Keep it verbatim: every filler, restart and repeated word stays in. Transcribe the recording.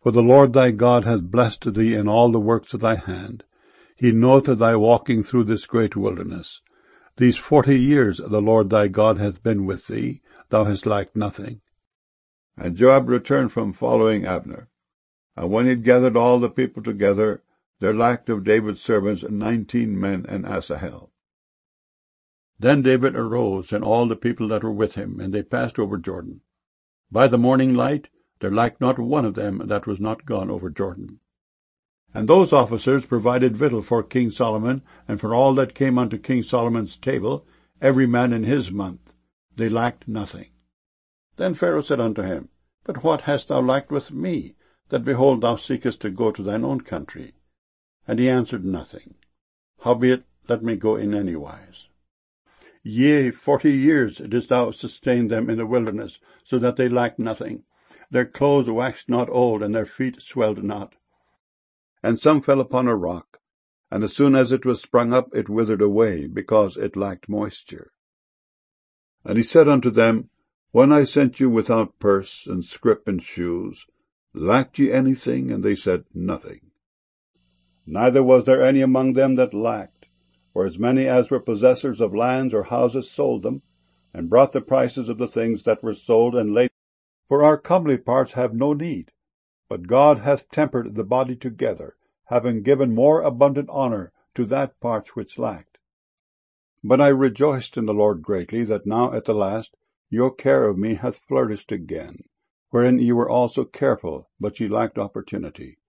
For the Lord thy God hath blessed thee in all the works of thy hand. He knoweth thy walking through this great wilderness. These forty years the Lord thy God hath been with thee. Thou hast lacked nothing. And Joab returned from following Abner. And when he had gathered all the people together, there lacked of David's servants nineteen men and Asahel. Then David arose, and all the people that were with him, and they passed over Jordan. By the morning light there lacked not one of them that was not gone over Jordan. And those officers provided victual for King Solomon, and for all that came unto King Solomon's table, every man in his month. They lacked nothing. Then Pharaoh said unto him, But what hast thou lacked with me, that, behold, thou seekest to go to thine own country? And he answered nothing. Howbeit, let me go in any wise. Yea, forty years didst thou sustain them in the wilderness, so that they lacked nothing. Their clothes waxed not old, and their feet swelled not. And some fell upon a rock, and as soon as it was sprung up, it withered away, because it lacked moisture. And he said unto them, When I sent you without purse, and scrip, and shoes, lacked ye anything? And they said, Nothing. Neither was there any among them that lacked. For as many as were possessors of lands or houses sold them, and brought the prices of the things that were sold, and laid. For our comely parts have no need, but God hath tempered the body together, having given more abundant honour to that part which lacked. But I rejoiced in the Lord greatly, that now at the last your care of me hath flourished again, wherein ye were also careful, but ye lacked opportunity.